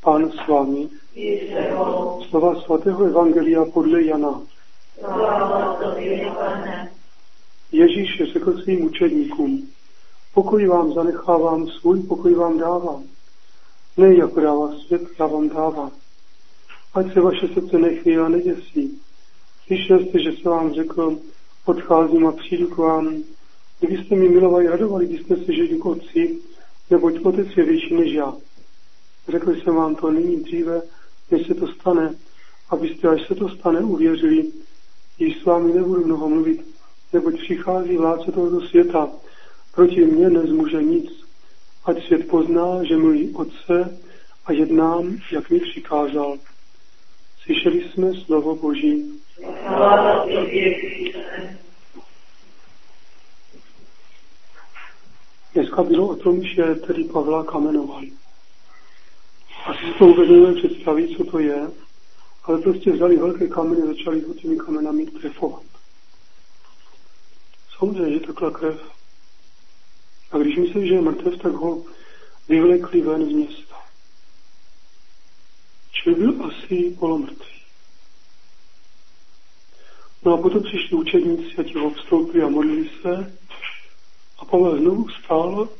Pán s vámi. Slova svatého evangelia podle Jana. Ježíš řekl svým učedníkům: pokoj vám zanechávám, svůj pokoj vám dávám. Ne jako dává svět, já vám dávám. Ať se vaše srdce nechvějí a neděsí. Slyšel jste, že se vám řekl: odcházím a přijdu k vám. Kdybyste mi milovali, radovali byste se, že jdu k Otci, neboť Otec je větší než já. Řekl jsem vám to nyní dříve, než se to stane, abyste, až se to stane, uvěřili. Již s vámi nebudu mnoho mluvit, neboť přichází vládce tohoto světa. Proti mně nezmůže nic. Ať svět pozná, že miluji Otce a jednám, jak mi přikázal. Slyšeli jsme slovo Boží. Dneska bylo o tom, že tedy Pavla kamenovali. Asi si to vůbec nevím představit, co to je, ale prostě vzali velké kameny a začali ho těmi kamenami trefovat. Samozřejmě, že takhle krev. A když mysleli, že je mrtev, tak ho vyvlekli ven z města. Čili byl asi polomrtvý. No a potom přišli učedníci a ti ho vstoupili a modlili se a Pavel znovu vstál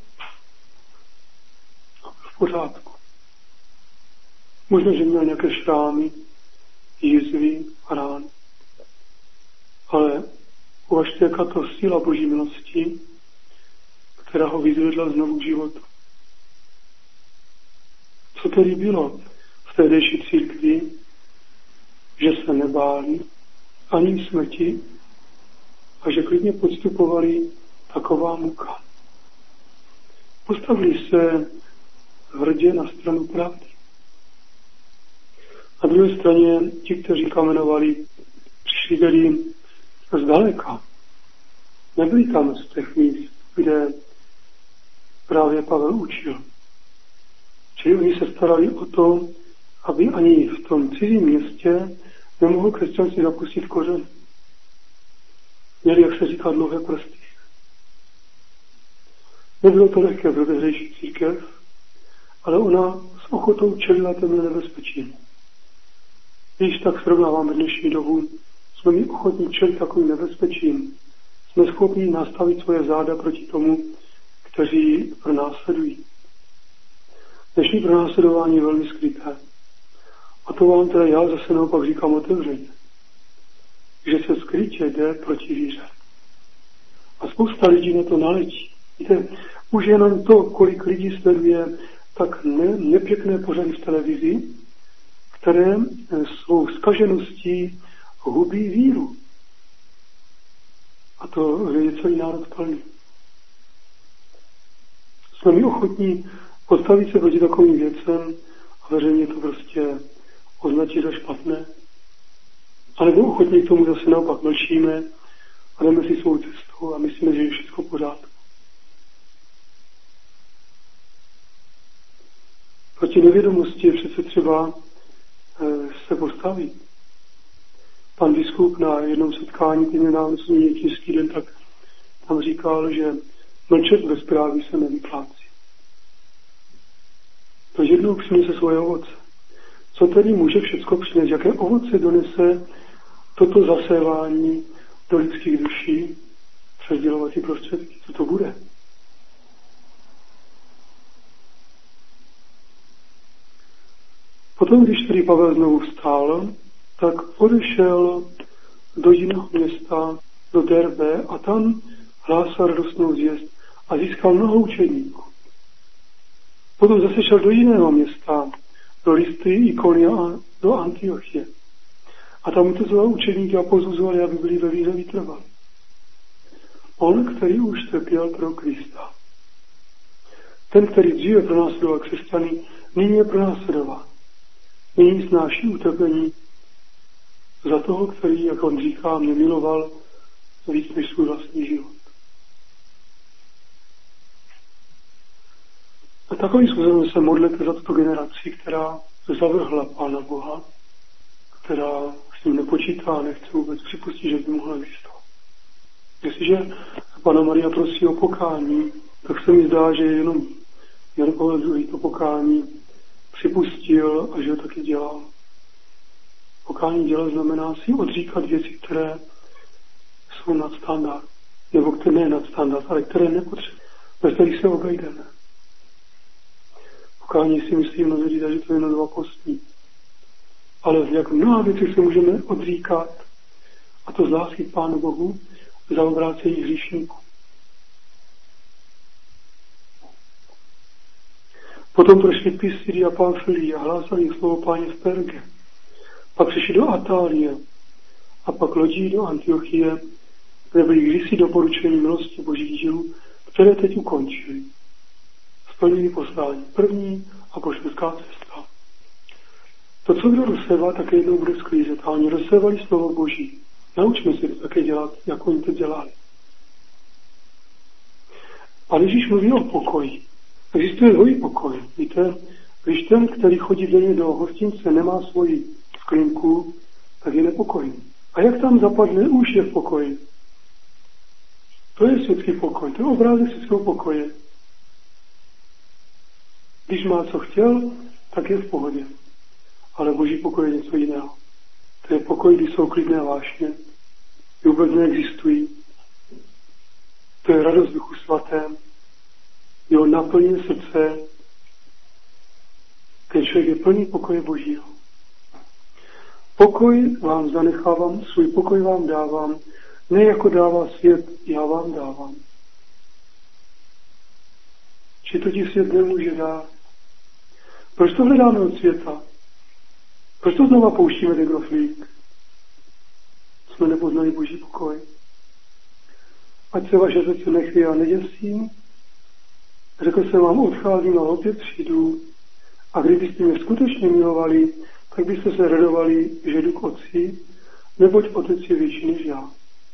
a byl v pořádku. Možná, že měl nějaké šrámy, jízvy a rány. Ale uvažte, jaká to síla Boží milosti, která ho vyzvedla znovu k životu. Co tedy bylo v tehdejší církvi, že se nebáli ani smrti a že klidně podstupovali taková muka. Postavili se hrdě na stranu pravdy. Na druhé straně ti, kteří kamenovali, přišli tedy zdaleka. Nebyli tam z těch míst, kde právě Pavel učil. Čili oni se starali o to, aby ani v tom cizím městě nemohl křesťanství zapustit kořen. Měli, jak se říká, dlouhé prsty. Nebylo to lehké pro tehdejší církev, ale ona s ochotou čelila těmhle nebezpečím. Když tak srovnáváme dnešní dobu, jsme my ochotní čelit takovým nebezpečím. Jsme schopni nastavit svoje záda proti tomu, kteří pronásledují. Dnešní pronásledování je velmi skryté. A to vám teda já zase naopak říkám otevřeně. Že se skrytě jde proti víře. A spousta lidí na to naletí. Víte, už jenom to, kolik lidí sleduje tak nepěkné pořady v televizi, které svou zkažeností hubí víru. A to je celý národ plný. Jsme my ochotní postavit se proti takovým věcem a veřejně to prostě označit za špatné. A nebo ochotní k tomu zase naopak mlčíme a jdeme si svou cestou a myslíme, že je všechno v pořádku. Proti nevědomosti je přece třeba se postavit. Pan biskup na jednom setkání, který nám zmínil český den, tak tam říkal, že mlčet bez právy se nevyplácí. To jednou přinese svoje ovoce. Co tedy může všecko přinést? Jaké ovoce donese toto zasévání do lidských duší přes dělovací prostředky? Co to bude? Potom, když tedy Pavel znovu vstál, tak odešel do jiného města, do Derbe, a tam hlásal radostnou zvěst a získal mnoho učedníků. Potom zase šel do jiného města, do Lystry, Ikonia a do Antiochie. A tam ukazoval učedníky a pozbuzovali, aby byli ve víře vytrvali. On, který už trpěl pro Krista. Ten, který dříve pronásledoval křesťany, nyní je pronásledován. Nyní snáší utrpení za toho, který, jak on říká, mě miloval víc než svůj vlastní život. A takovým způsobem se modlete za tuto generaci, která zavrhla Pána Boha, která s ním nepočítá a nechce vůbec připustit, že by mohla existovat. Jestliže Panna Maria prosí o pokání, tak se mi zdá, že jenom Jan Pavel II. To pokání připustil a že ho taky dělal. Pokání dělat znamená si odříkat věci, které jsou nad standard, nebo které ne nad standard, ale které nepotřebujeme, bez kterých se obejdeme. Pokání si myslí mnozí lidé, že to je nazva postní. Ale v jak mnoha věcech se můžeme odříkat, a to z lásky k Pánu Bohu, za obrácení hříšníků. Potom prošli Pisidy a Pamfilii a hlásali slovo Páně v Perge. Pak přišli do Atálie a pak lodí do Antiochie, kde byli kdysi doporučení milosti Božích dělů, které teď ukončili. Splnili poslání. První apoštolská cesta. To, co kdo rozsévá, také jednou bude sklízet. A oni rozsévali slovo Boží. Naučme si to také dělat, jak oni to dělali. A Ježíš mluví o pokoji. Existuje dvojí pokoj. Víte, když ten, který chodí denně do hostince, nemá svoji sklinku, tak je nepokojný. A jak tam zapadne, už je v pokoji. To je světský pokoj. To je obrázek světského pokoje. Když má co chtěl, tak je v pohodě. Ale Boží pokoj je něco jiného. To je pokoj, kdy jsou klidné vášně. Vůbec neexistují. To je radost Duchu Svatém. Jeho naplní srdce. Ten člověk je plný pokoje Božího. Pokoj vám zanechávám, svůj pokoj vám dávám, ne jako dává svět, já vám dávám. Či to ti svět nemůže dát. Proč to hledáme od světa? Proč to znova pouštíme ten groflík? Jsme nepoznali Boží pokoj. Ať se vaše srdce nechvěje a neděsí. Řekl jsem vám, odcházím a opět přijdu. A kdybyste mě skutečně milovali, tak byste se radovali, že jdu k Otci, neboť Otec je větší než já.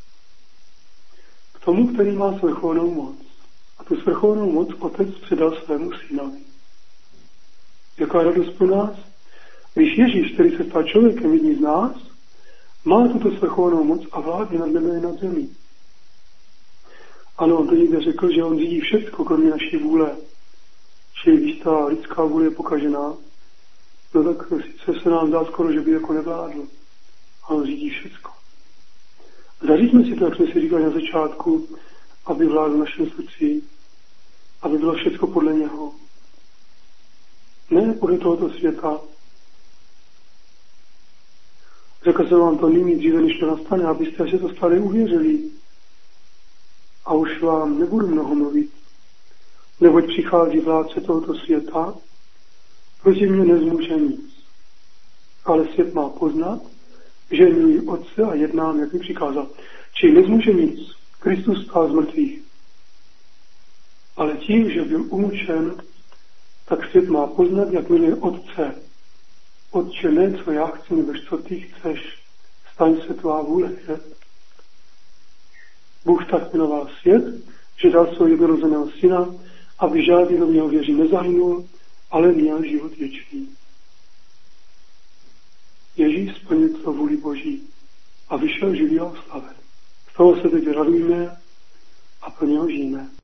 K tomu, který má svrchovanou moc. A tu svrchovanou moc Otec předal svému synovi. Jaká radost pro nás? Když Ježíš, který se stal člověkem, jedním z nás, má tuto svrchovanou moc a vládne nad nebe i nad zemí. Ano, on to někde řekl, že on řídí všechno, kromě naší vůle. Čili když ta lidská vůle je pokažená, no tak sice se nám zdá skoro, že by jako nevládl. A on řídí všechno. Zaříďme si to, jak jsme si říkali na začátku, aby vládl našem srdci, aby bylo všechno podle něho. Ne podle tohoto světa. Řekl jsem vám to nyní dříve, než to nastane, abyste se to stále uvěřili. A už vám nebudu mnoho mluvit, neboť přichází vládce tohoto světa, proti mě nezmůže nic. Ale svět má poznat, že miluji Otce a jednám, jak mi přikázal. Čili nezmůže nic. Kristus stál z mrtvých. Ale tím, že byl umučen, tak svět má poznat, jak miluje Otce. Otče, ne, co já chci, nebož co ty chceš. Staň se tvá vůle. Je? Bůh tak miloval svět, že dal svého jednorozeného syna, aby žádný do něho věří nezahynul, ale měl život věčný. Ježíš splnil to vůli Boží a vyšel živý a oslaven. Z toho se teď radujme a plně ho žijeme.